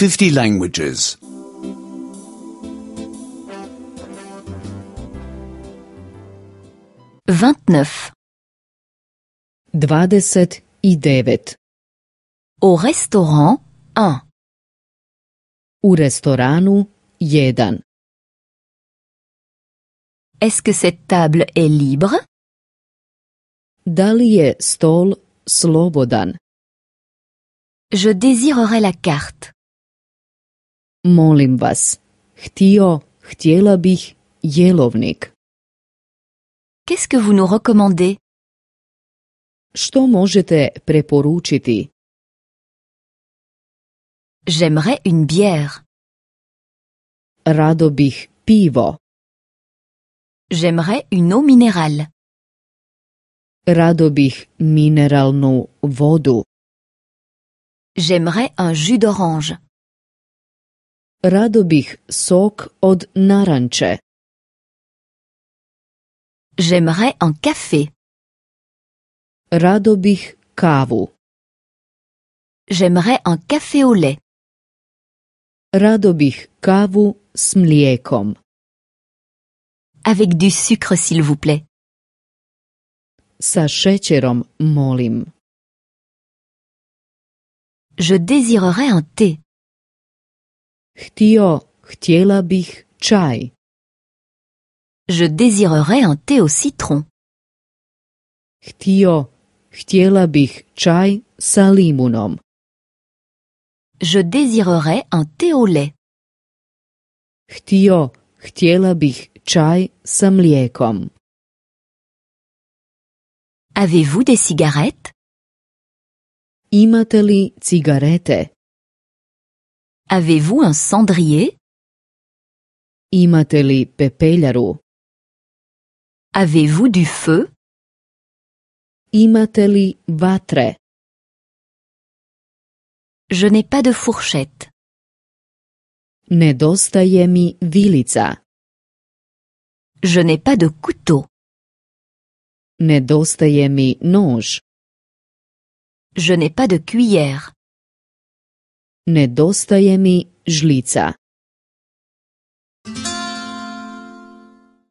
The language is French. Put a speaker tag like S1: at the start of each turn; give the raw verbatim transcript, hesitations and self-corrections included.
S1: fifty languages.
S2: vingt-neuf.
S3: dvadeset i devet.
S2: Au restaurant, un.
S3: U restoranu, jedan.
S2: Est-ce que cette table est libre?
S3: Da li je stol slobodan?
S2: Je désirerais la carte.
S3: Molim vas, htio, htjela bih jelovnik.
S2: Qu'est-ce que vous nous recommandez?
S3: Što možete preporučiti?
S2: J'aimerais une bière.
S3: Rado bih pivo.
S2: J'aimerais une eau minérale.
S3: Rado bih mineralnu vodu.
S2: J'aimerais un jus d'orange.
S3: Rado bih sok od naranče.
S2: J'aimerais un café.
S3: Rado bih kavu.
S2: J'aimerais un café au lait.
S3: Rado bih kavu s mlijekom.
S2: Avec du sucre, s'il vous plaît.
S3: Sa šećerom, molim.
S2: Je désirerais un thé.
S3: Htio, htjela bih čaj.
S2: Je désirerais un thé au citron.
S3: Htio, htjela bih čaj sa limunom.
S2: Je désirerais un thé au lait.
S3: Htio, htjela bih čaj sa mlijekom.
S2: Avez-vous des cigarettes?
S3: Imate li cigarete?
S2: Avez-vous un cendrier?
S3: Imate li pepeljaru?
S2: Avez-vous du feu?
S3: Imate li vatre?
S2: Je n'ai pas de fourchette.
S3: Nedostaje mi vilica.
S2: Je n'ai pas de couteau.
S3: Nedostaje mi nož.
S2: Je n'ai pas de cuillère.
S3: Nedostaje mi žlica.